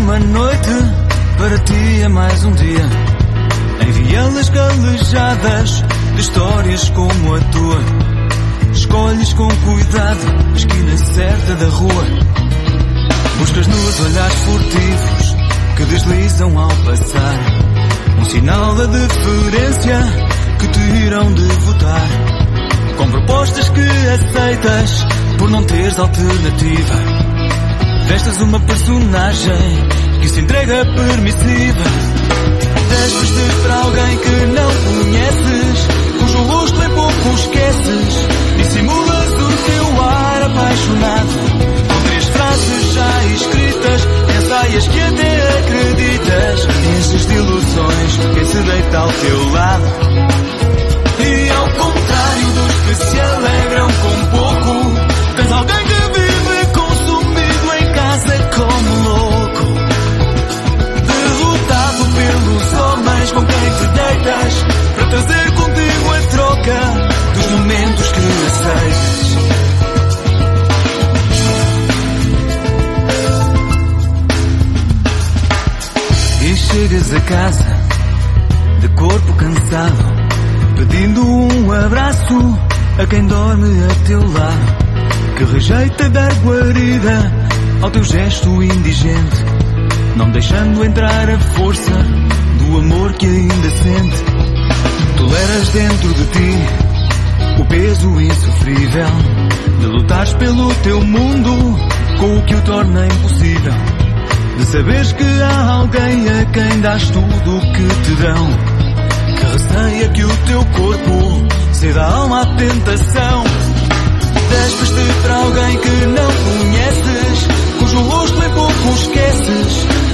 uma noite, para ti é mais um dia. Envia-las calejadas de histórias como a tua. Escolhes com cuidado a esquina certa da rua. Buscas nos olhares furtivos que deslizam ao passar um sinal da deferência que te irão devotar, com propostas que aceitas por não teres alternativa. Vestes uma personagem que se entrega permissiva. Desves-te para alguém que não conheces, cujo rosto em pouco esqueces. Dissimulas o teu ar apaixonado com 3 frases já escritas. Ensaias que até acreditas. Enches de ilusões quem se deita ao teu lado. E ao contrário dos que se alegram com pouco, tens alguém que vive consumido em casa como louco. Derrotado pelos homens com quem te deitas, para trazer contigo a troca dos momentos que aceitas. E chegas a casa de corpo cansado, pedindo um abraço a quem dorme a teu lado, que rejeita dar guarida ao teu gesto indigente, não deixando entrar a força do amor que ainda sente. Toleras dentro de ti o peso insofrível de lutares pelo teu mundo com o que o torna impossível, de saberes que há alguém a quem dás tudo o que te dão, que receia que o teu corpo ceda a alma à tentação. Desves-te para alguém que não conheces, cujo rosto em pouco esqueces.